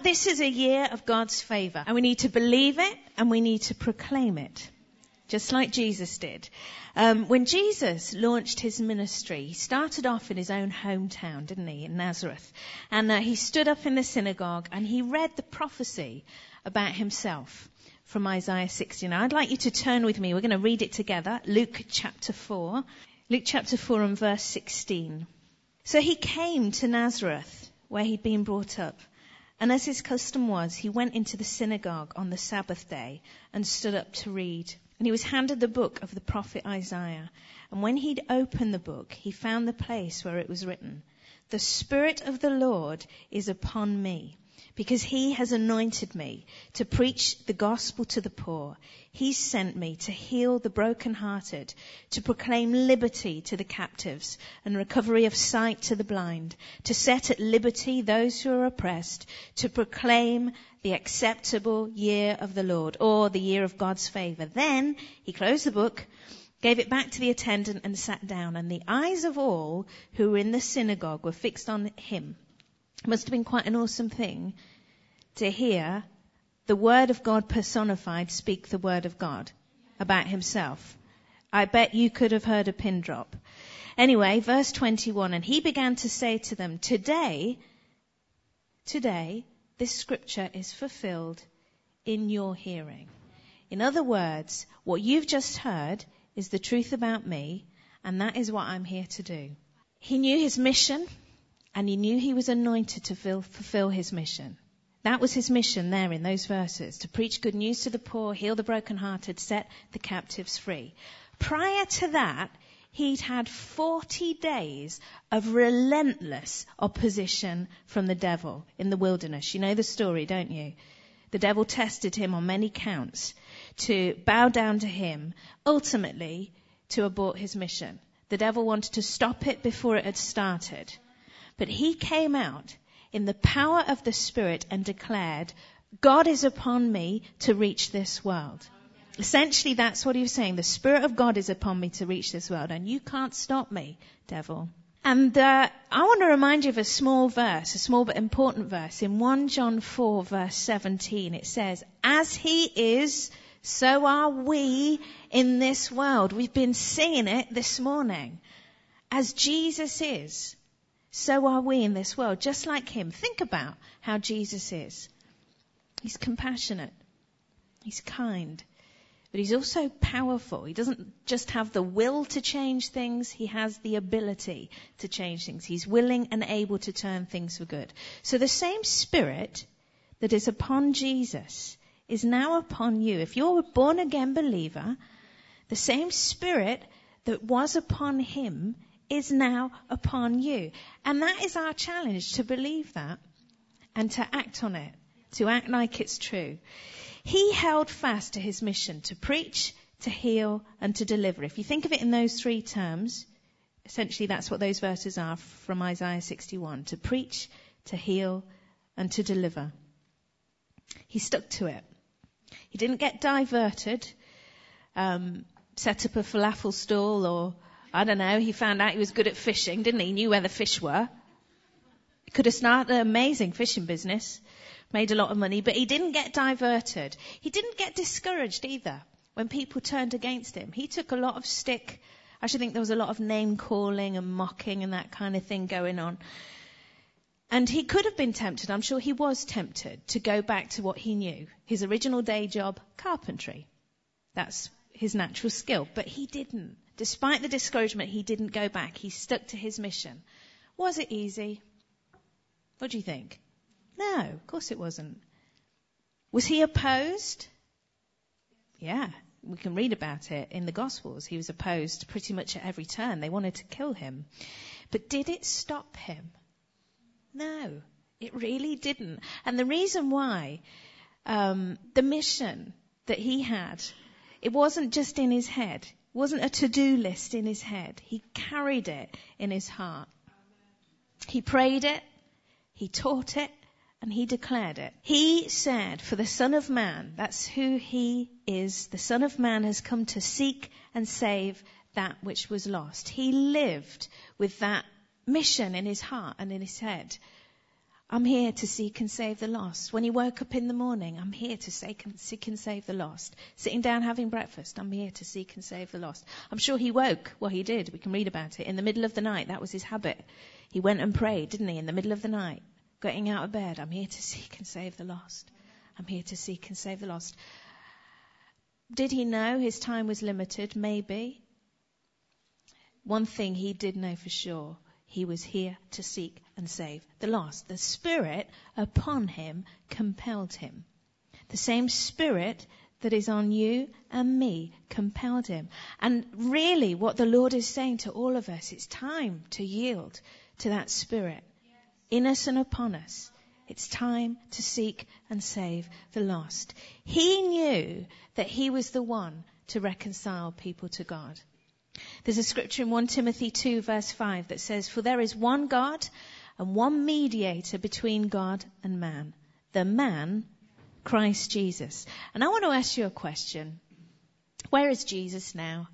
this is a year of God's favor. And we need to believe it and we need to proclaim it. Just like Jesus did. When Jesus launched his ministry, he started off in his own hometown, didn't he, in Nazareth. And he stood up in the synagogue and he read the prophecy about himself from Isaiah 60. Now, I'd like you to turn with me. We're going to read it together. Luke chapter 4. Luke chapter 4 and verse 16. So he came to Nazareth, where he'd been brought up. And as his custom was, he went into the synagogue on the Sabbath day and stood up to read. And he was handed the book of the prophet Isaiah. And when he'd opened the book, he found the place where it was written, "The Spirit of the Lord is upon me, because he has anointed me to preach the gospel to the poor. He sent me to heal the brokenhearted, to proclaim liberty to the captives and recovery of sight to the blind, to set at liberty those who are oppressed, to proclaim the acceptable year of the Lord," or the year of God's favor. Then he closed the book, gave it back to the attendant and sat down. And the eyes of all who were in the synagogue were fixed on him. It must have been quite an awesome thing to hear the word of God personified speak the word of God about himself. I bet you could have heard a pin drop. Anyway, verse 21, and he began to say to them, Today, this scripture is fulfilled in your hearing. In other words, what you've just heard is the truth about me, and that is what I'm here to do. He knew his mission, and he knew he was anointed to fulfill his mission. That was his mission there in those verses, to preach good news to the poor, heal the brokenhearted, set the captives free. Prior to that, he'd had 40 days of relentless opposition from the devil in the wilderness. You know the story, don't you? The devil tested him on many counts to bow down to him, ultimately to abort his mission. The devil wanted to stop it before it had started. But he came out in the power of the Spirit and declared, God is upon me to reach this world. Essentially, that's what he was saying. The Spirit of God is upon me to reach this world, and you can't stop me, devil. And I want to remind you of a small verse, a small but important verse. In 1 John 4, verse 17, it says, As he is, so are we in this world. We've been singing it this morning. As Jesus is, so are we in this world, just like him. Think about how Jesus is. He's compassionate. He's kind. But he's also powerful. He doesn't just have the will to change things. He has the ability to change things. He's willing and able to turn things for good. So the same Spirit that is upon Jesus is now upon you. If you're a born-again believer, the same Spirit that was upon him is now upon you. And that is our challenge, to believe that and to act on it, to act like it's true. He held fast to his mission to preach, to heal, and to deliver. If you think of it in those three terms, essentially that's what those verses are from Isaiah 61, to preach, to heal, and to deliver. He stuck to it. He didn't get diverted, set up a falafel stall, or I don't know, he found out he was good at fishing, didn't he? He knew where the fish were. He could have started an amazing fishing business, made a lot of money, but he didn't get diverted. He didn't get discouraged either when people turned against him. He took a lot of stick. I actually think there was a lot of name calling and mocking and that kind of thing going on. And he could have been tempted, I'm sure he was tempted, to go back to what he knew. His original day job, carpentry. That's his natural skill. But he didn't. Despite the discouragement, he didn't go back. He stuck to his mission. Was it easy? What do you think? No, of course it wasn't. Was he opposed? Yeah, we can read about it in the Gospels. He was opposed pretty much at every turn. They wanted to kill him. But did it stop him? No, it really didn't. And the reason why, the mission that he had, it wasn't just in his head. It wasn't a to-do list in his head. He carried it in his heart. He prayed it, he taught it, and he declared it. He said, for the Son of Man, that's who he is, the Son of Man has come to seek and save that which was lost. He lived with that mission in his heart and in his head. I'm here to seek and save the lost. When he woke up in the morning, I'm here to seek and save the lost. Sitting down having breakfast, I'm here to seek and save the lost. I'm sure he woke, well he did, we can read about it, in the middle of the night. That was his habit. He went and prayed, didn't he, in the middle of the night, getting out of bed. I'm here to seek and save the lost. I'm here to seek and save the lost. Did he know his time was limited? Maybe. One thing he did know for sure. He was here to seek and save the lost. The Spirit upon him compelled him. The same Spirit that is on you and me compelled him. And really what the Lord is saying to all of us, it's time to yield to that Spirit in us and upon us. It's time to seek and save the lost. He knew that he was the one to reconcile people to God. There's a scripture in 1 Timothy 2 verse 5 that says, "For there is one God and one mediator between God and man, the man, Christ Jesus." And I want to ask you a question. Where is Jesus now?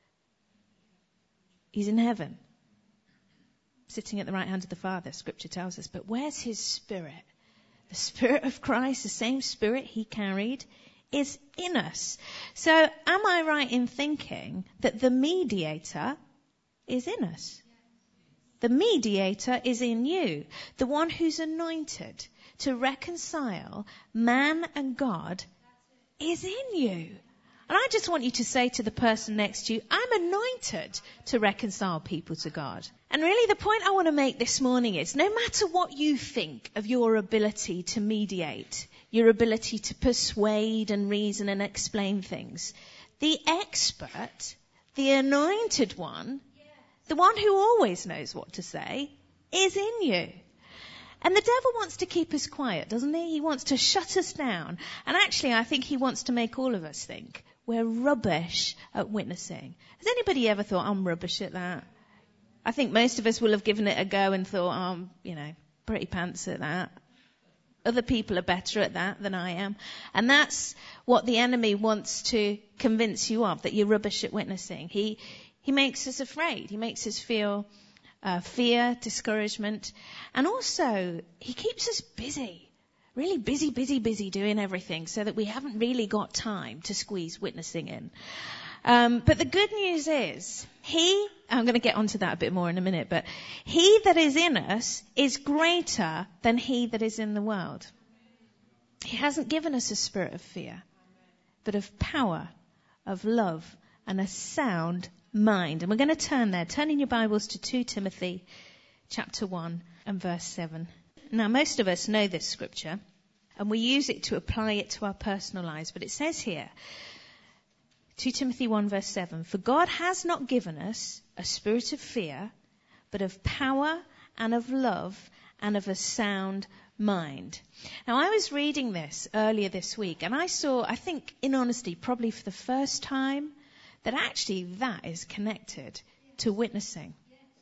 He's in heaven, sitting at the right hand of the Father, scripture tells us. But where's his Spirit? The Spirit of Christ, the same Spirit he carried, is in us. So am I right in thinking that the mediator is in us? The mediator is in you. The one who's anointed to reconcile man and God is in you. And I just want you to say to the person next to you, I'm anointed to reconcile people to God. And really the point I want to make this morning is, no matter what you think of your ability to mediate, your ability to persuade and reason and explain things, the expert, the anointed one, the one who always knows what to say, is in you. And the devil wants to keep us quiet, doesn't he? He wants to shut us down. And actually, I think he wants to make all of us think we're rubbish at witnessing. Has anybody ever thought, I'm rubbish at that? I think most of us will have given it a go and thought, I'm, pretty pants at that. Other people are better at that than I am. And that's what the enemy wants to convince you of, that you're rubbish at witnessing. He makes us afraid. He makes us feel fear, discouragement. And also, he keeps us busy. Really busy doing everything so that we haven't really got time to squeeze witnessing in. But the good news is, I'm going to get onto that a bit more in a minute, but he that is in us is greater than he that is in the world. He hasn't given us a spirit of fear, but of power, of love, and a sound mind. And we're going to turn there. Turn in your Bibles to 2 Timothy chapter 1 and verse 7. Now, most of us know this scripture, and we use it to apply it to our personal lives, but it says here, 2 Timothy 1 verse 7, "For God has not given us a spirit of fear, but of power and of love and of a sound mind." Now, I was reading this earlier this week, and I saw, I think, in honesty, probably for the first time, that actually that is connected to witnessing.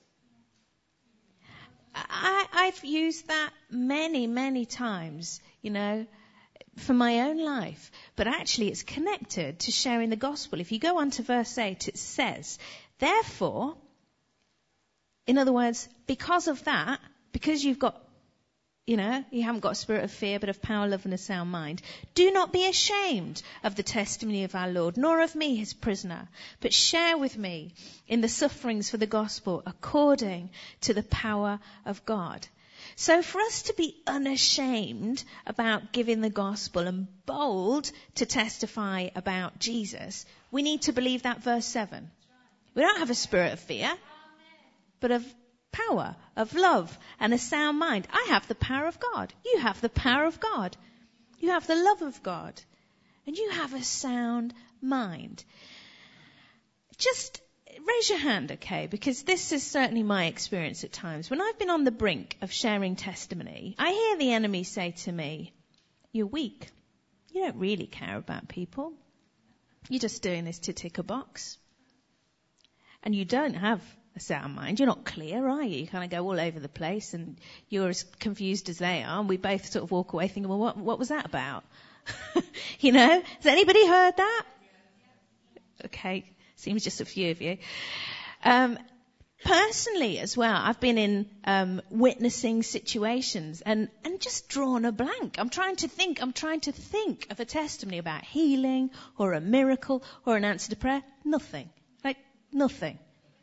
I've used that many times, for my own life. But actually it's connected to sharing the gospel. If you go on to verse 8, it says, "Therefore," in other words, because of that, because you've got, you haven't got a spirit of fear, but of power, love, and a sound mind, "do not be ashamed of the testimony of our Lord, nor of me, his prisoner, but share with me in the sufferings for the gospel according to the power of God." So for us to be unashamed about giving the gospel and bold to testify about Jesus, we need to believe that verse 7. We don't have a spirit of fear, but of power, of love, and a sound mind. I have the power of God. You have the power of God. You have the love of God. And you have a sound mind. Just raise your hand, okay? Because this is certainly my experience at times. When I've been on the brink of sharing testimony, I hear the enemy say to me, "You're weak. You don't really care about people. You're just doing this to tick a box. And you don't have a sound mind. You're not clear, are you? You kind of go all over the place and you're as confused as they are." And we both sort of walk away thinking, well, what was that about? Has anybody heard that? Okay. Seems just a few of you. Personally as well, I've been in witnessing situations and just drawn a blank. I'm trying to think of a testimony about healing or a miracle or an answer to prayer. Nothing. Like, nothing.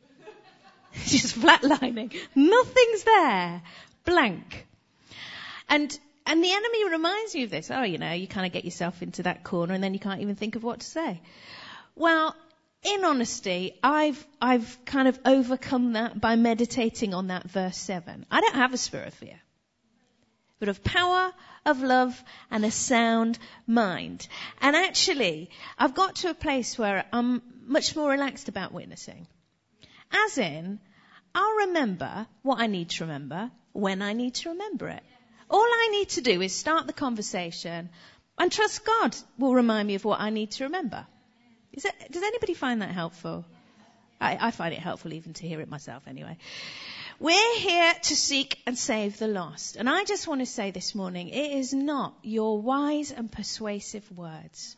Just flatlining. Nothing's there. Blank. And the enemy reminds you of this. Oh, you kind of get yourself into that corner and then you can't even think of what to say. Well, in honesty, I've kind of overcome that by meditating on that verse 7. I don't have a spirit of fear, but of power, of love, and a sound mind. And actually, I've got to a place where I'm much more relaxed about witnessing. As in, I'll remember what I need to remember when I need to remember it. All I need to do is start the conversation and trust God will remind me of what I need to remember. Does anybody find that helpful? I find it helpful even to hear it myself anyway. We're here to seek and save the lost. And I just want to say this morning, it is not your wise and persuasive words.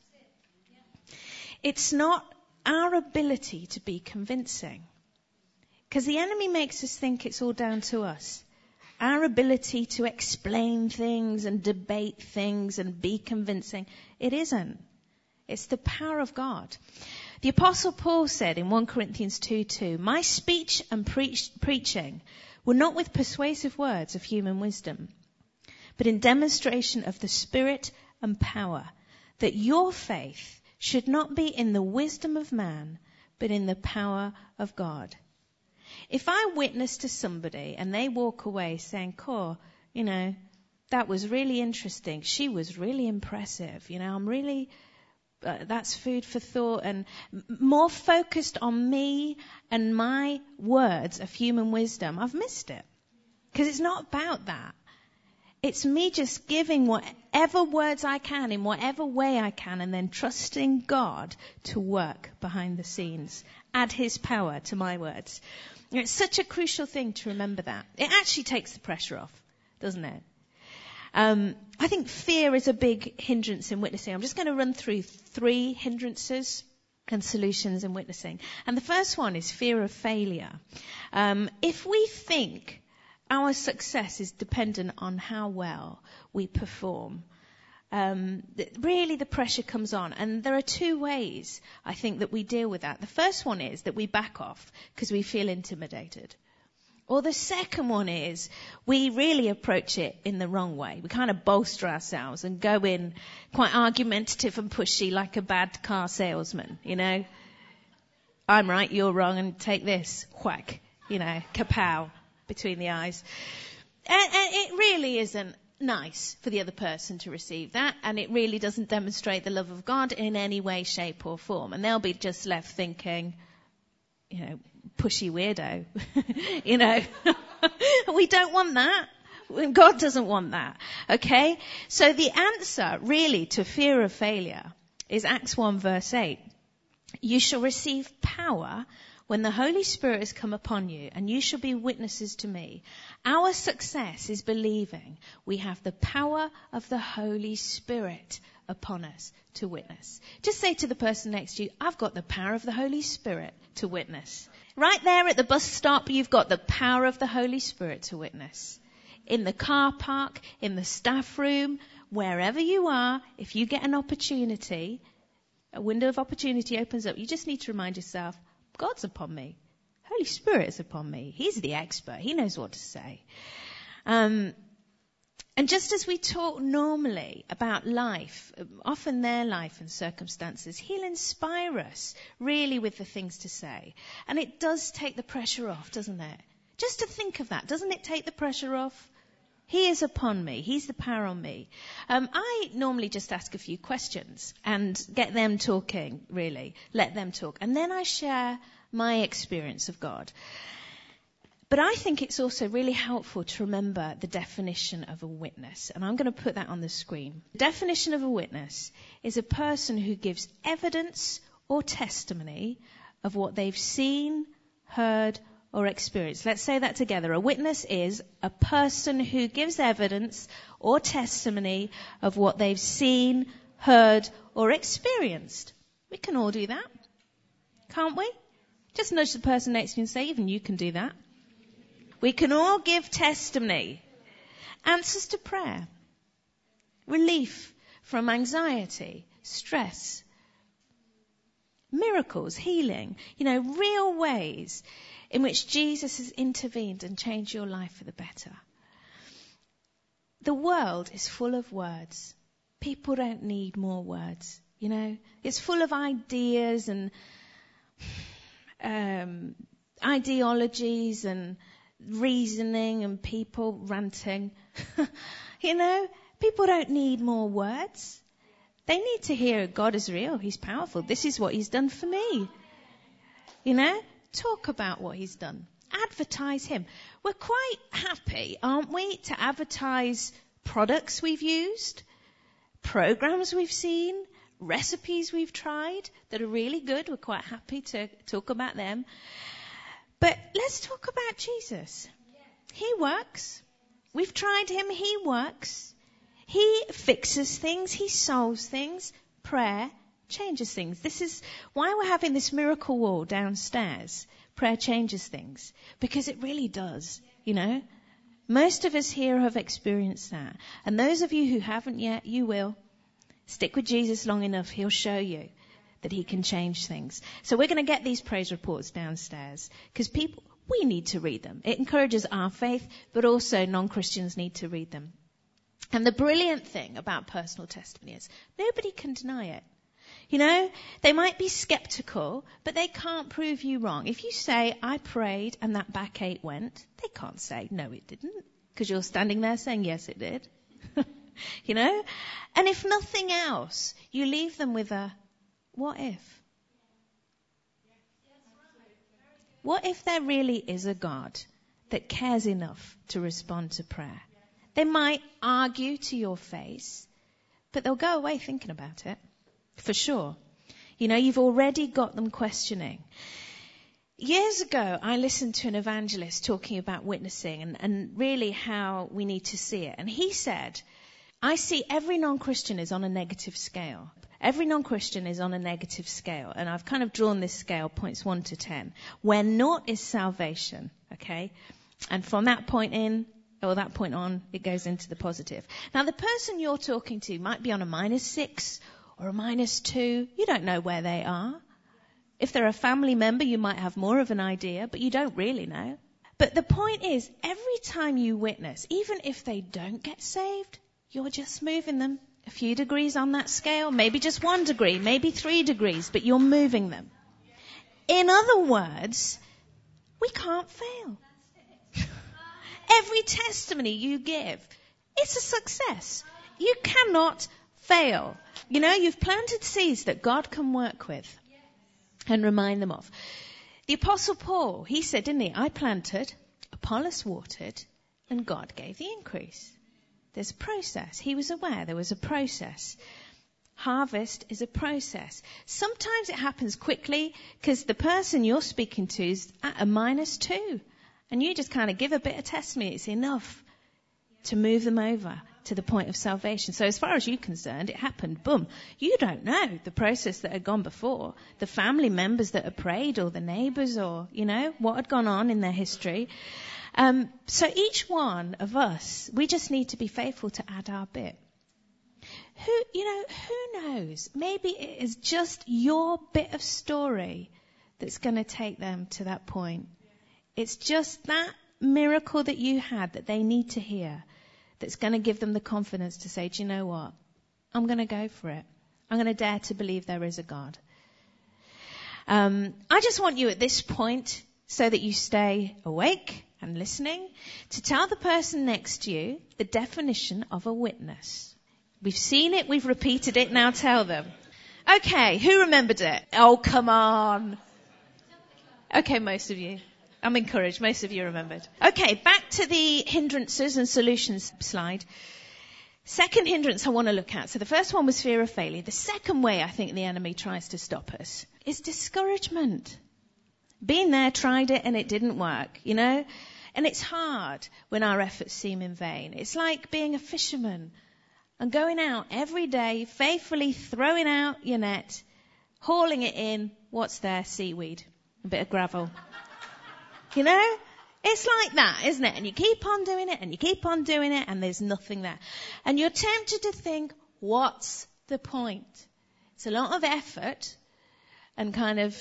It's not our ability to be convincing. Because the enemy makes us think it's all down to us. Our ability to explain things and debate things and be convincing, it isn't. It's the power of God. The Apostle Paul said in 1 Corinthians 2:2, my speech and preaching were not with persuasive words of human wisdom, but in demonstration of the Spirit and power, that your faith should not be in the wisdom of man, but in the power of God. If I witness to somebody and they walk away saying, Cor, that was really interesting. She was really impressive. I'm really... that's food for thought, and more focused on me and my words of human wisdom, I've missed it. Because it's not about that. It's me just giving whatever words I can in whatever way I can and then trusting God to work behind the scenes. Add his power to my words. It's such a crucial thing to remember that. It actually takes the pressure off, doesn't it? I think fear is a big hindrance in witnessing. I'm just going to run through 3 hindrances and solutions in witnessing. And the first one is fear of failure. If we think our success is dependent on how well we perform, really the pressure comes on. And there are 2 ways, I think, that we deal with that. The first one is that we back off because we feel intimidated. Or the second one is we really approach it in the wrong way. We kind of bolster ourselves and go in quite argumentative and pushy like a bad car salesman, I'm right, you're wrong, and take this, whack, kapow, between the eyes. And it really isn't nice for the other person to receive that, and it really doesn't demonstrate the love of God in any way, shape or form. And they'll be just left thinking, pushy weirdo, We don't want that. God doesn't want that. Okay? So the answer really to fear of failure is Acts 1 verse 8. You shall receive power when the Holy Spirit has come upon you, and you shall be witnesses to me. Our success is believing we have the power of the Holy Spirit upon us to witness. Just say to the person next to you, I've got the power of the Holy Spirit to witness. Right there at the bus stop, you've got the power of the Holy Spirit to witness. In the car park, in the staff room, wherever you are, if you get an opportunity, a window of opportunity opens up, you just need to remind yourself, God's upon me. Holy Spirit is upon me. He's the expert. He knows what to say. And just as we talk normally about life, often their life and circumstances, he'll inspire us really with the things to say. And it does take the pressure off, doesn't it? Just to think of that, doesn't it take the pressure off? He is upon me. He's the power on me. I normally just ask a few questions and get them talking, really. Let them talk. And then I share my experience of God. But I think it's also really helpful to remember the definition of a witness. And I'm going to put that on the screen. The definition of a witness is a person who gives evidence or testimony of what they've seen, heard, or experienced. Let's say that together. A witness is a person who gives evidence or testimony of what they've seen, heard, or experienced. We can all do that, can't we? Just nudge the person next to you and say, even you can do that. We can all give testimony. Answers to prayer. Relief from anxiety, stress. Miracles, healing. Real ways in which Jesus has intervened and changed your life for the better. The world is full of words. People don't need more words, It's full of ideas and ideologies and reasoning and people ranting. People don't need more words. They need to hear God is real. He's powerful. This is what he's done for me. Talk about what he's done. Advertise him. We're quite happy, aren't we, to advertise products we've used, programs we've seen, recipes we've tried that are really good. We're quite happy to talk about them. But let's talk about Jesus. He works. We've tried him. He works. He fixes things. He solves things. Prayer changes things. This is why we're having this miracle wall downstairs. Prayer changes things. Because it really does, Most of us here have experienced that. And those of you who haven't yet, you will. Stick with Jesus long enough, he'll show you that he can change things. So we're going to get these praise reports downstairs because we need to read them. It encourages our faith, but also non-Christians need to read them. And the brilliant thing about personal testimony is nobody can deny it. They might be skeptical, but they can't prove you wrong. If you say, I prayed and that backache went, they can't say, no, it didn't, because you're standing there saying, yes, it did. And if nothing else, you leave them with a, what if? What if there really is a God that cares enough to respond to prayer? They might argue to your face, but they'll go away thinking about it. For sure. You've already got them questioning. Years ago, I listened to an evangelist talking about witnessing and really how we need to see it. And he said, I see every non-Christian is on a negative scale. Every non-Christian is on a negative scale. And I've kind of drawn this scale, points 1 to 10, where 0 is salvation, okay? And from that point on, it goes into the positive. Now, the person you're talking to might be on a -6 or a -2. You don't know where they are. If they're a family member, you might have more of an idea, but you don't really know. But the point is, every time you witness, even if they don't get saved, you're just moving them a few degrees on that scale, maybe just 1 degree, maybe 3 degrees, but you're moving them. In other words, we can't fail. Every testimony you give, it's a success. You cannot fail. You've planted seeds that God can work with and remind them of. The Apostle Paul, he said, didn't he? I planted, Apollos watered, and God gave the increase. There's a process. He was aware there was a process. Harvest is a process. Sometimes it happens quickly because the person you're speaking to is at a -2. And you just kind of give a bit of testimony. It's enough to move them over to the point of salvation. So as far as you're concerned, it happened. Boom. You don't know the process that had gone before, the family members that had prayed or the neighbours or, what had gone on in their history. So each one of us, we just need to be faithful to add our bit. Who knows? Maybe it is just your bit of story that's going to take them to that point. It's just that miracle that you had that they need to hear that's going to give them the confidence to say, do you know what? I'm going to go for it. I'm going to dare to believe there is a God. I just want you at this point, so that you stay awake and listening, to tell the person next to you the definition of a witness. We've seen it, we've repeated it, now tell them. Okay, who remembered it? Oh, come on. Okay, most of you. I'm encouraged. Most of you remembered. Okay, back to the hindrances and solutions slide. Second hindrance I want to look at. So the first one was fear of failure. The second way I think the enemy tries to stop us is discouragement. Been there, tried it, and it didn't work, And it's hard when our efforts seem in vain. It's like being a fisherman and going out every day, faithfully throwing out your net, hauling it in. What's there? Seaweed. a bit of gravel. You know? It's like that, isn't it? And you keep on doing it, and you keep on doing it, and there's nothing there. And you're tempted to think, what's the point? It's a lot of effort and kind of,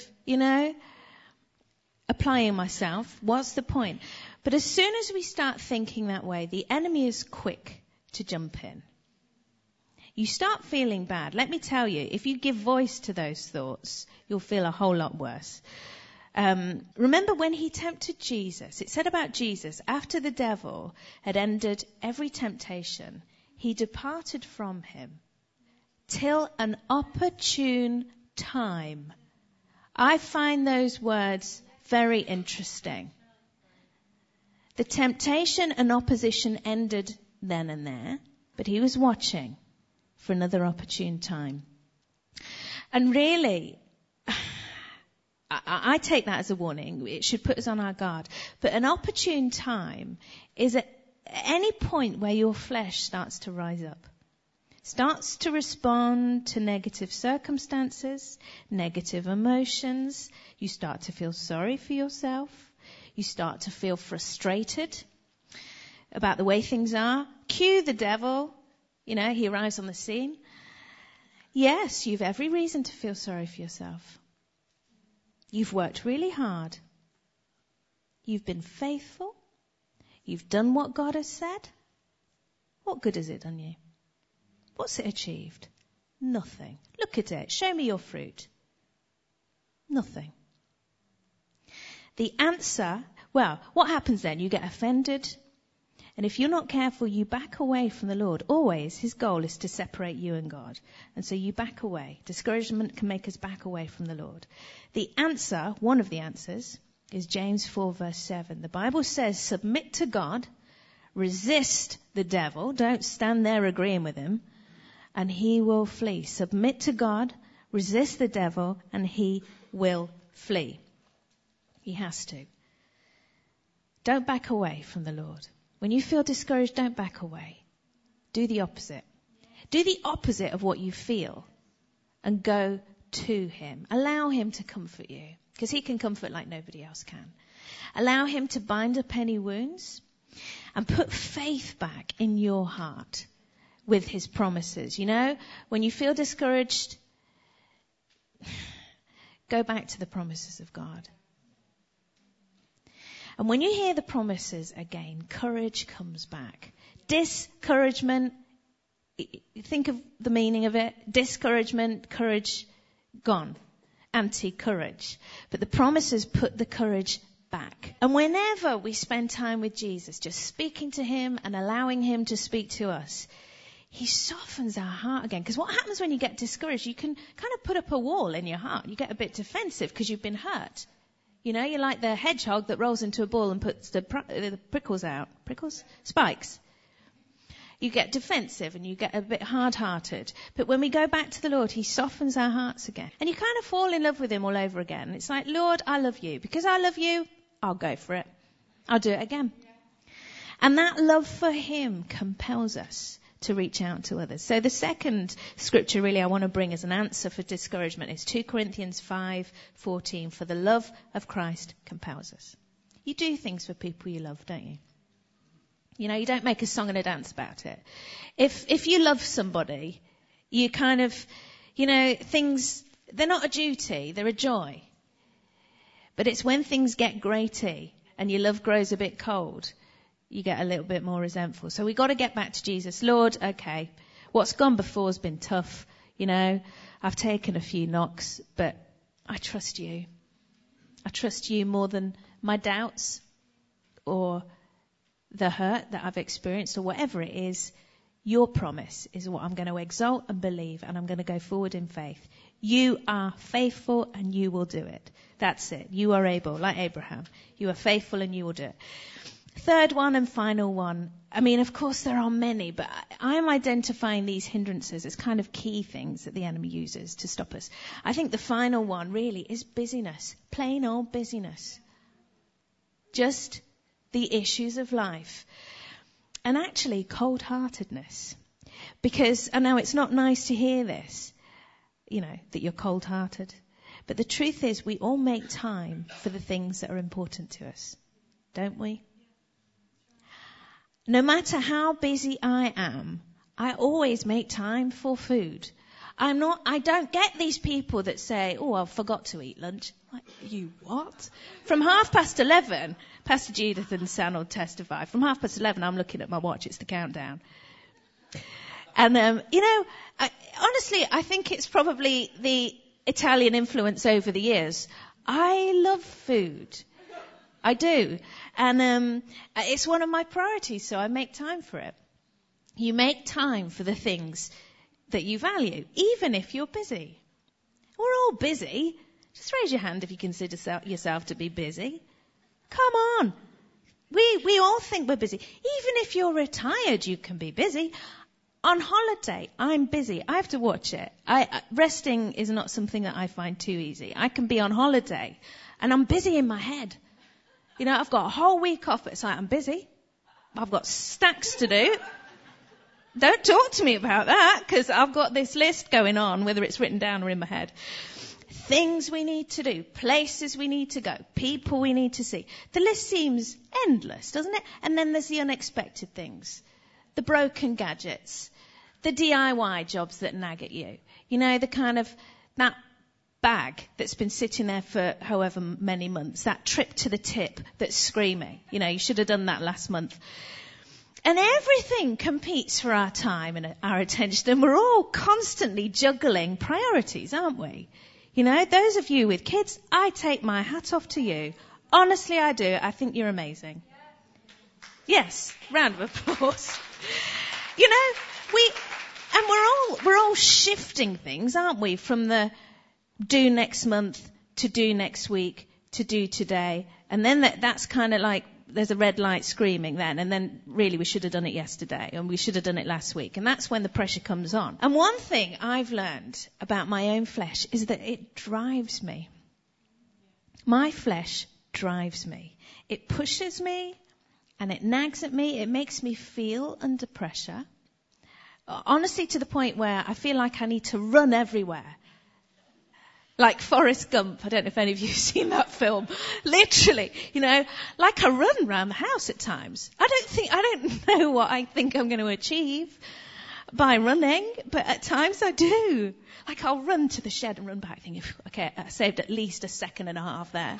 applying myself. What's the point? But as soon as we start thinking that way, the enemy is quick to jump in. You start feeling bad. Let me tell you, if you give voice to those thoughts, you'll feel a whole lot worse. Remember when he tempted Jesus, it said about Jesus, after the devil had ended every temptation, he departed from him till an opportune time. I find those words very interesting. The temptation and opposition ended then and there, but he was watching for another opportune time. And really, I take that as a warning. It should put us on our guard. But an opportune time is at any point where your flesh starts to rise up. Starts to respond to negative circumstances, negative emotions. You start to feel sorry for yourself. You start to feel frustrated about the way things are. Cue the devil. He arrives on the scene. Yes, you've every reason to feel sorry for yourself. You've worked really hard. You've been faithful. You've done what God has said. What good has it done you? What's it achieved? Nothing. Look at it. Show me your fruit. Nothing. The answer, what happens then? You get offended. And if you're not careful, you back away from the Lord. Always, his goal is to separate you and God. And so you back away. Discouragement can make us back away from the Lord. The answer, one of the answers, is James 4 verse 7. The Bible says, submit to God, resist the devil. Don't stand there agreeing with him. And he will flee. Submit to God, resist the devil, and he will flee. He has to. Don't back away from the Lord. When you feel discouraged, don't back away. Do the opposite. Do the opposite of what you feel and go to him. Allow him to comfort you, because he can comfort like nobody else can. Allow him to bind up any wounds and put faith back in your heart with his promises. When you feel discouraged, go back to the promises of God. And when you hear the promises again, courage comes back. Discouragement, think of the meaning of it. Discouragement, courage, gone. Anti-courage. But the promises put the courage back. And whenever we spend time with Jesus, just speaking to him and allowing him to speak to us, he softens our heart again. Because what happens when you get discouraged, you can kind of put up a wall in your heart. You get a bit defensive because you've been hurt. You're like the hedgehog that rolls into a ball and puts the prickles out. Prickles? Spikes. You get defensive and you get a bit hard-hearted. But when we go back to the Lord, he softens our hearts again. And you kind of fall in love with him all over again. It's like, Lord, I love you. Because I love you, I'll go for it. I'll do it again. And that love for him compels us to reach out to others. So the second scripture really I want to bring as an answer for discouragement is 2 Corinthians 5:14. For the love of Christ compels us. You do things for people you love, don't you? You don't make a song and a dance about it. If you love somebody, you kind of, things, they're not a duty, they're a joy. But it's when things get graty and your love grows a bit cold, you get a little bit more resentful. So we got to get back to Jesus. Lord, okay, what's gone before has been tough. I've taken a few knocks, but I trust you. I trust you more than my doubts or the hurt that I've experienced or whatever it is. Your promise is what I'm going to exalt and believe, and I'm going to go forward in faith. You are faithful and you will do it. That's it. You are able, like Abraham. You are faithful and you will do it. Third one and final one. Of course there are many, but I'm identifying these hindrances as kind of key things that the enemy uses to stop us. I think the final one really is busyness. Plain old busyness. Just the issues of life. And actually cold-heartedness. Because I know it's not nice to hear this, that you're cold-hearted. But the truth is, we all make time for the things that are important to us, don't we? No matter how busy I am, I always make time for food. I don't get these people that say, oh, I forgot to eat lunch. Like, you what? From 11:30, Pastor Judith and San will testify. From 11:30, I'm looking at my watch. It's the countdown. And, honestly, I think it's probably the Italian influence over the years. I love food. I do. And it's one of my priorities, so I make time for it. You make time for the things that you value, even if you're busy. We're all busy. Just raise your hand if you consider yourself to be busy. Come on. We all think we're busy. Even if you're retired, you can be busy. On holiday, I'm busy. I have to watch it. Resting is not something that I find too easy. I can be on holiday, and I'm busy in my head. I've got a whole week off, but it's like I'm busy. I've got stacks to do. Don't talk to me about that, because I've got this list going on, whether it's written down or in my head. Things we need to do, places we need to go, people we need to see. The list seems endless, doesn't it? And then there's the unexpected things. The broken gadgets. The DIY jobs that nag at you. The kind of, that bag that's been sitting there for however many months. That trip to the tip that's screaming. You should have done that last month. And everything competes for our time and our attention, and we're all constantly juggling priorities, aren't we? Those of you with kids, I take my hat off to you. Honestly, I do. I think you're amazing. Yes, round of applause. We're all shifting things, aren't we? From the do next month to do next week to do today, and then that's kind of like, there's a red light screaming then, and then really we should have done it yesterday, and we should have done it last week, and that's when the pressure comes on. And one thing I've learned about my own flesh is that it drives me. My flesh drives me. It pushes me, and it nags at me. It makes me feel under pressure. Honestly, to the point where I feel like I need to run everywhere. Like Forrest Gump. I don't know if any of you have seen that film. Literally, like I run around the house at times. I don't know what I think I'm going to achieve by running, but at times I do. Like I'll run to the shed and run back thinking, okay, I saved at least a second and a half there.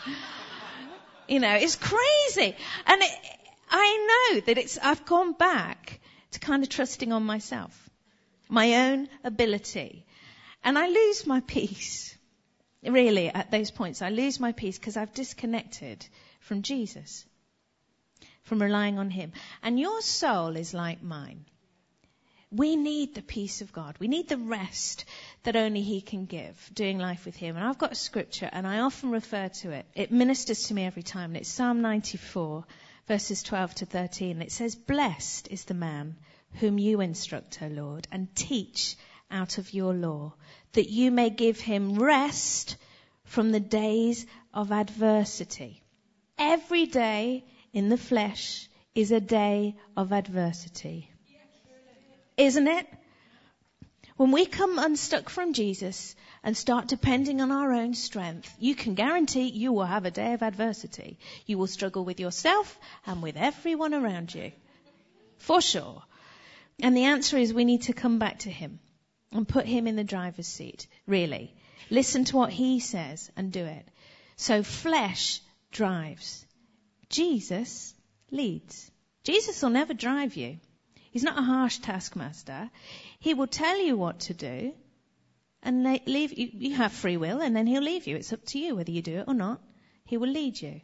It's crazy. And I know that I've gone back to kind of trusting on myself, my own ability. And I lose my peace. Really, at those points, I lose my peace because I've disconnected from Jesus, from relying on him. And your soul is like mine. We need the peace of God. We need the rest that only he can give, doing life with him. And I've got a scripture, and I often refer to it. It ministers to me every time. And it's Psalm 94, verses 12 to 13. It says, "Blessed is the man whom you instruct, O Lord, and teach out of your law, that you may give him rest from the days of adversity." Every day in the flesh is a day of adversity. Isn't it? When we come unstuck from Jesus and start depending on our own strength, you can guarantee you will have a day of adversity. You will struggle with yourself and with everyone around you. For sure. And the answer is we need to come back to him and put him in the driver's seat, really. Listen to what he says and do it. So flesh drives. Jesus leads. Jesus will never drive you. He's not a harsh taskmaster. He will tell you what to do and leave you. You have free will, and then he'll leave you. It's up to you whether you do it or not. He will lead you.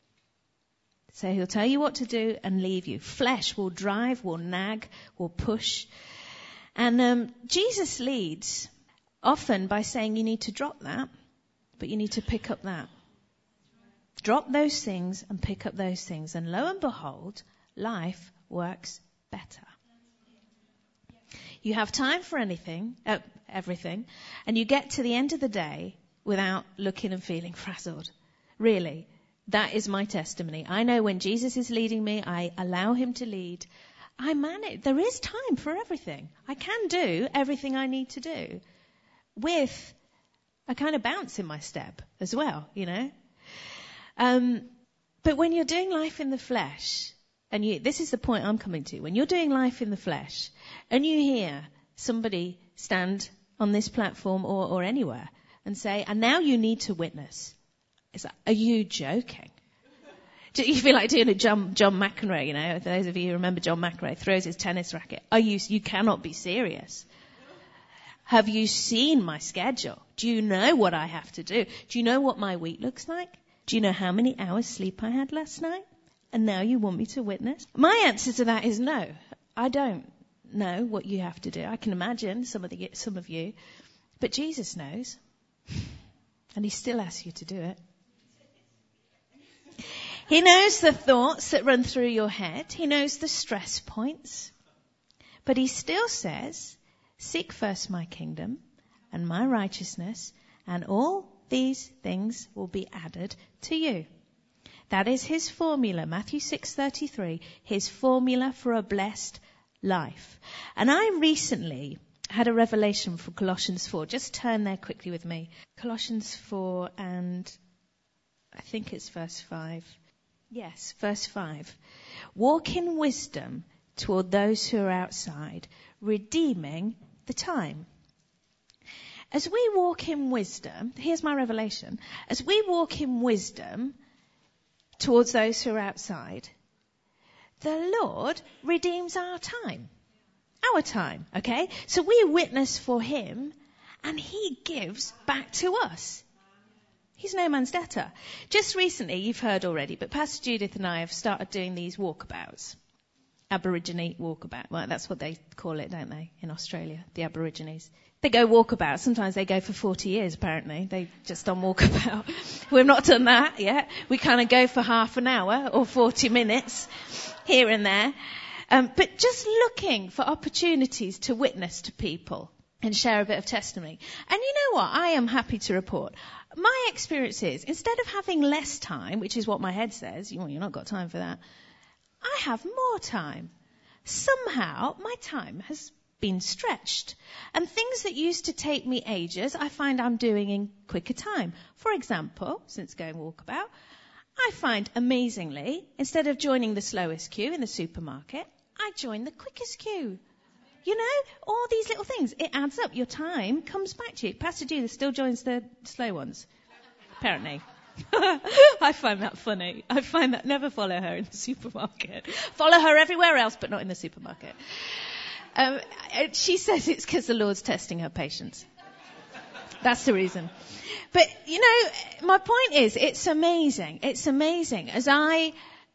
So he'll tell you what to do and leave you. Flesh will drive, will nag, will push. And Jesus leads often by saying you need to drop that, but you need to pick up that. Drop those things and pick up those things. And lo and behold, life works better. You have time for everything, and you get to the end of the day without looking and feeling frazzled. Really, that is my testimony. I know when Jesus is leading me, I allow him to lead. I manage. There is time for everything. I can do everything I need to do with I kind of bounce in my step as well, you know. But when you're doing life in the flesh, and this is the point I'm coming to, when you're doing life in the flesh, and you hear somebody stand on this platform or anywhere and say, and now you need to witness. It's like, are you joking? You feel like doing a John McEnroe, you know, those of you who remember John McEnroe, throws his tennis racket. You cannot be serious. Have you seen my schedule? Do you know what I have to do? Do you know what my week looks like? Do you know how many hours sleep I had last night? And now you want me to witness? My answer to that is no. I don't know what you have to do. I can imagine some of you. But Jesus knows. And he still asks you to do it. He knows the thoughts that run through your head. He knows the stress points. But he still says, seek first my kingdom and my righteousness, and all these things will be added to you. That is his formula, Matthew 6:33, his formula for a blessed life. And I recently had a revelation from Colossians 4. Just turn there quickly with me. Colossians 4, and I think it's verse 5. Yes, verse 5. Walk in wisdom toward those who are outside, redeeming the time. As we walk in wisdom, here's my revelation. As we walk in wisdom towards those who are outside, the Lord redeems our time. Our time, okay? So we witness for him, and he gives back to us. He's no man's debtor. Just recently, you've heard already, but Pastor Judith and I have started doing these walkabouts. Aborigine walkabout. Well, that's what they call it, don't they, in Australia, the Aborigines. They go walkabout. Sometimes they go for 40 years, apparently. They just on walkabout. We've not done that yet. We kind of go for half an hour or 40 minutes here and there. But just looking for opportunities to witness to people and share a bit of testimony. And you know what? I am happy to report. My experience is, instead of having less time, which is what my head says, you've not got time for that, I have more time. Somehow, my time has been stretched. And things that used to take me ages, I find I'm doing in quicker time. For example, since going walkabout, I find amazingly, instead of joining the slowest queue in the supermarket, I join the quickest queue. You know, all these little things, it adds up. Your time comes back to you. Pastor Judith still joins the slow ones, apparently. I find that funny. I find that never follow her in the supermarket. Follow her everywhere else, but not in the supermarket. She says it's because the Lord's testing her patience. That's the reason. But, you know, my point is, it's amazing. It's amazing. As I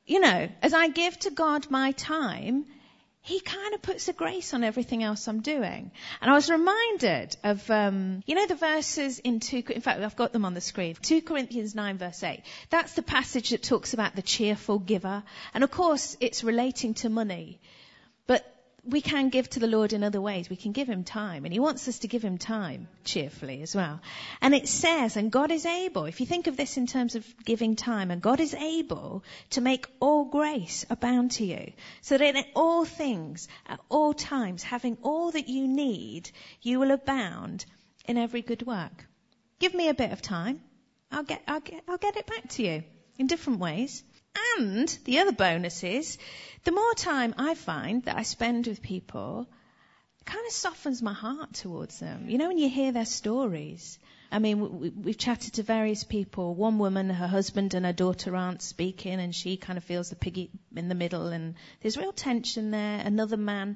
give to God my time, he kind of puts a grace on everything else I'm doing. And I was reminded of, the verses in in fact, I've got them on the screen. 2 Corinthians 9 verse 8. That's the passage that talks about the cheerful giver. And of course, it's relating to money. But we can give to the Lord in other ways. We can give him time. And he wants us to give him time cheerfully as well. And it says, and God is able, if you think of this in terms of giving time, and God is able to make all grace abound to you, so that in all things, at all times, having all that you need, you will abound in every good work. Give me a bit of time. I'll get it back to you in different ways. And the other bonus is, the more time I find that I spend with people, it kind of softens my heart towards them. You know, when you hear their stories. I mean, we've chatted to various people. One woman, her husband and her daughter aren't speaking, and she kind of feels the piggy in the middle, and there's real tension there. Another man,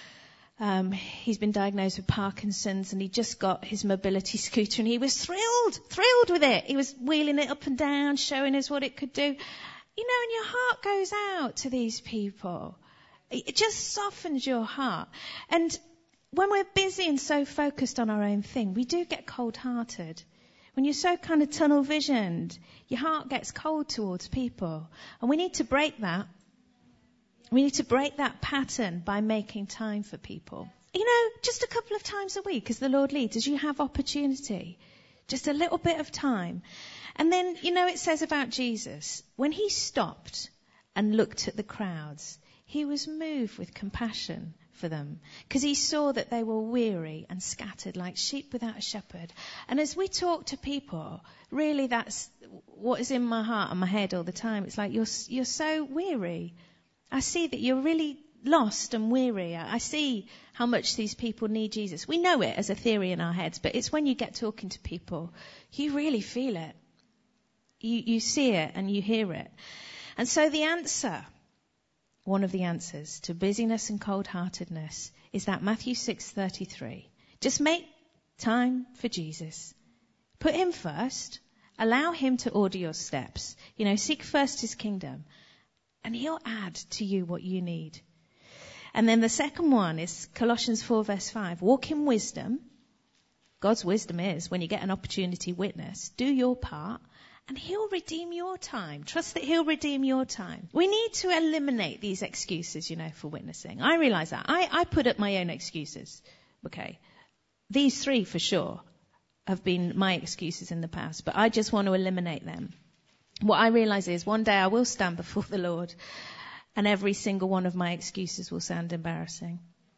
he's been diagnosed with Parkinson's, and he just got his mobility scooter, and he was thrilled with it. He was wheeling it up and down, showing us what it could do. You know, and your heart goes out to these people. It just softens your heart. And when we're busy and so focused on our own thing, we do get cold-hearted. When you're so kind of tunnel-visioned, your heart gets cold towards people. And we need to break that. We need to break that pattern by making time for people. You know, just a couple of times a week as the Lord leads, as you have opportunity. Just a little bit of time. And then, you know, it says about Jesus, when he stopped and looked at the crowds, he was moved with compassion for them, because he saw that they were weary and scattered like sheep without a shepherd. And as we talk to people, really that's what is in my heart and my head all the time. It's like, you're so weary. I see that you're really lost and weary. I see how much these people need Jesus. We know it as a theory in our heads, but it's when you get talking to people, you really feel it. You see it and you hear it. And so the answer, one of the answers to busyness and cold-heartedness, is that Matthew 6:33. Just make time for Jesus. Put him first. Allow him to order your steps. Seek first his kingdom, and he'll add to you what you need. And then the second one is Colossians 4:5. Walk in wisdom. God's wisdom is, when you get an opportunity, witness. Do your part. And he'll redeem your time. Trust that he'll redeem your time. We need to eliminate these excuses, for witnessing. I realize that. I put up my own excuses. Okay. These 3 for sure have been my excuses in the past, but I just want to eliminate them. What I realize is one day I will stand before the Lord and every single one of my excuses will sound embarrassing.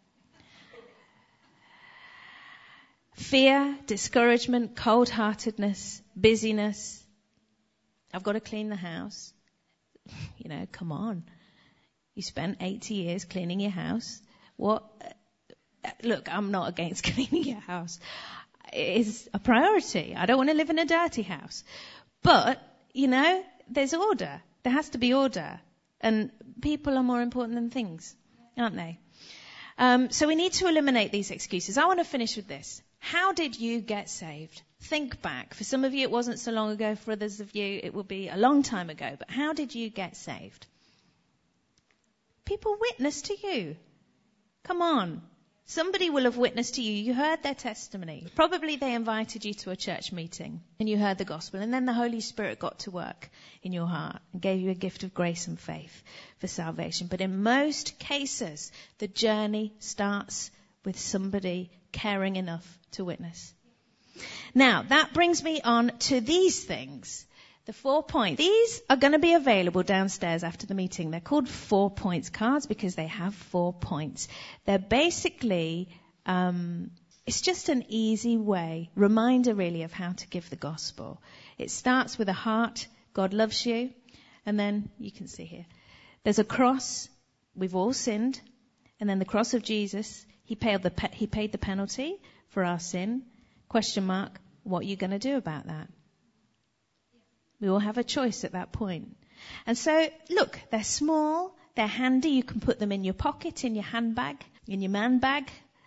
Fear, discouragement, cold-heartedness, busyness. I've got to clean the house. Come on. You spent 80 years cleaning your house. What? Look, I'm not against cleaning your house. It is a priority. I don't want to live in a dirty house. But, there's order. There has to be order. And people are more important than things, aren't they? So we need to eliminate these excuses. I want to finish with this. How did you get saved? Think back. For some of you, it wasn't so long ago. For others of you, it will be a long time ago. But how did you get saved? People witnessed to you. Come on. Somebody will have witnessed to you. You heard their testimony. Probably they invited you to a church meeting and you heard the gospel. And then the Holy Spirit got to work in your heart and gave you a gift of grace and faith for salvation. But in most cases, the journey starts with somebody caring enough to witness. Now, that brings me on to these things. The 4 points. These are going to be available downstairs after the meeting. They're called 4 points cards because they have 4 points. They're basically, it's just an easy reminder really of how to give the gospel. It starts with a heart. God loves you. And then you can see here. There's a cross. We've all sinned. And then the cross of Jesus. He paid the penalty for our sin. Question mark. What are you going to do about that? We all have a choice at that point. And so, look, they're small, they're handy. You can put them in your pocket, in your handbag, in your man bag.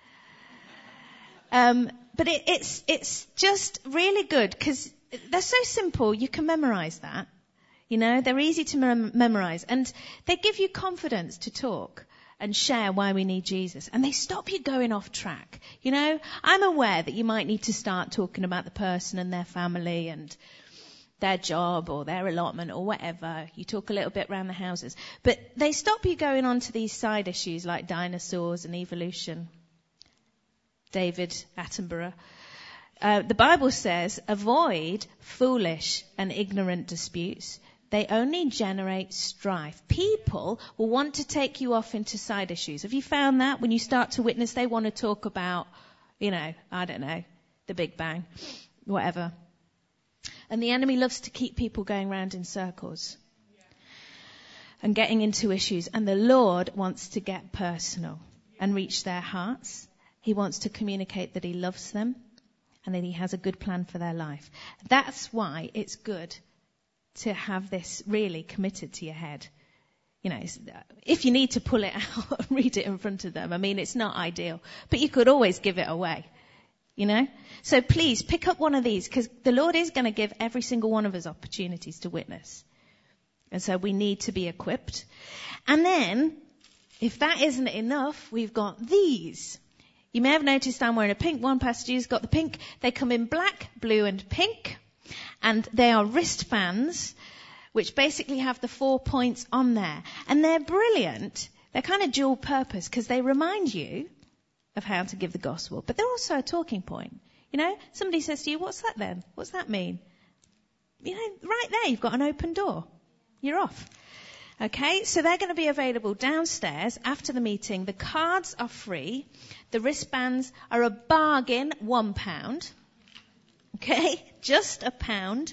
But it's just really good because they're so simple. You can memorize that. They're easy to memorize. And they give you confidence to talk and share why we need Jesus. And they stop you going off track. I'm aware that you might need to start talking about the person and their family and their job or their allotment or whatever. You talk a little bit around the houses. But they stop you going on to these side issues like dinosaurs and evolution. David Attenborough. The Bible says, avoid foolish and ignorant disputes. They only generate strife. People will want to take you off into side issues. Have you found that? When you start to witness, they want to talk about, I don't know, the Big Bang, whatever. And the enemy loves to keep people going round in circles and getting into issues. And the Lord wants to get personal and reach their hearts. He wants to communicate that he loves them and that he has a good plan for their life. That's why it's good to have this really committed to your head. If you need to pull it out and read it in front of them, it's not ideal. But you could always give it away. So please pick up one of these because the Lord is going to give every single one of us opportunities to witness. And so we need to be equipped. And then, if that isn't enough, we've got these. You may have noticed I'm wearing a pink one. Pastor Jude's got the pink. They come in black, blue and pink. And they are wristbands which basically have the 4 points on there. And they're brilliant. They're kind of dual purpose because they remind you of how to give the gospel. But they're also a talking point. Somebody says to you, what's that then? What's that mean? Right there, you've got an open door. You're off. Okay, so they're going to be available downstairs after the meeting. The cards are free. The wristbands are a bargain, £1. Okay, just £1.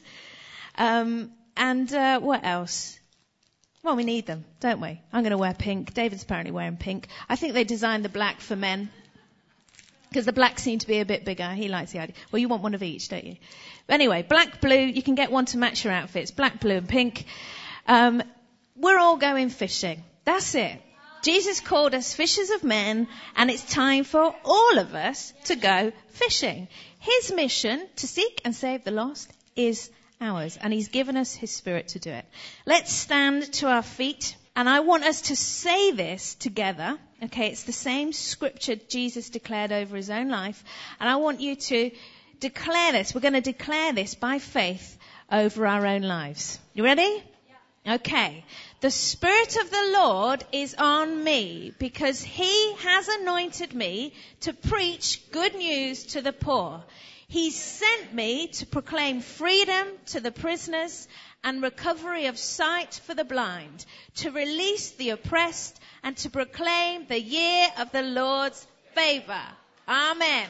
What else? Well, we need them, don't we? I'm going to wear pink. David's apparently wearing pink. I think they designed the black for men, because the black seemed to be a bit bigger. He likes the idea. Well, you want one of each, don't you? But anyway, black, blue, you can get one to match your outfits. Black, blue and pink. We're all going fishing. That's it. Jesus called us fishers of men, and it's time for all of us to go fishing. His mission to seek and save the lost is ours, and he's given us his Spirit to do it. Let's stand to our feet, and I want us to say this together. Okay, it's the same scripture Jesus declared over his own life, and I want you to declare this. We're going to declare this by faith over our own lives. You ready? Okay. The Spirit of the Lord is on me because he has anointed me to preach good news to the poor. He sent me to proclaim freedom to the prisoners and recovery of sight for the blind, to release the oppressed and to proclaim the year of the Lord's favor. Amen.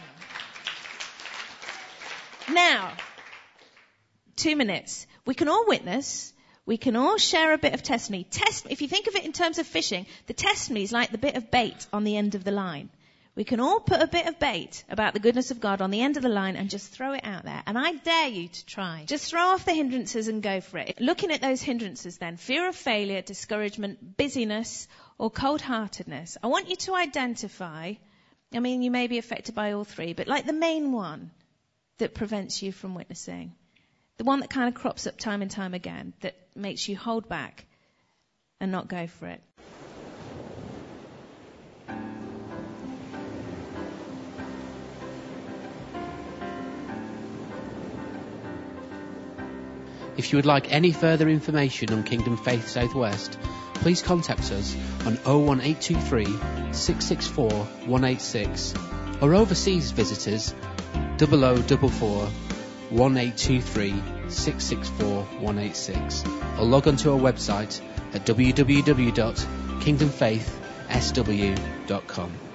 Now, 2 minutes. We can all witness. We can all share a bit of testimony. If you think of it in terms of fishing, the testimony is like the bit of bait on the end of the line. We can all put a bit of bait about the goodness of God on the end of the line and just throw it out there. And I dare you to try. Just throw off the hindrances and go for it. Looking at those hindrances then, fear of failure, discouragement, busyness, or cold-heartedness. I want you to identify, you may be affected by all three, but like the main one that prevents you from witnessing. The one that kind of crops up time and time again, that makes you hold back and not go for it. If you would like any further information on Kingdom Faith Southwest, please contact us on 01823 664 186 or overseas visitors 0044 1823 664 186 or log on to our website at www.kingdomfaithsw.com.